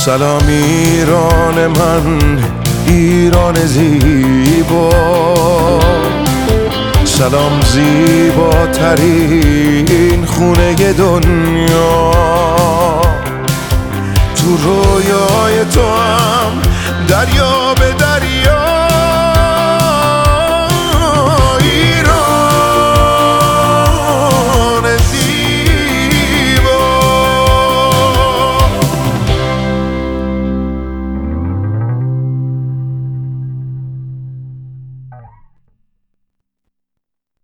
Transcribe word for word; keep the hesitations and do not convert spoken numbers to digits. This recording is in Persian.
سلام ایران من، ایران زیبا. سلام زیباترین خونه دنیا. تو رویای تو هم دریا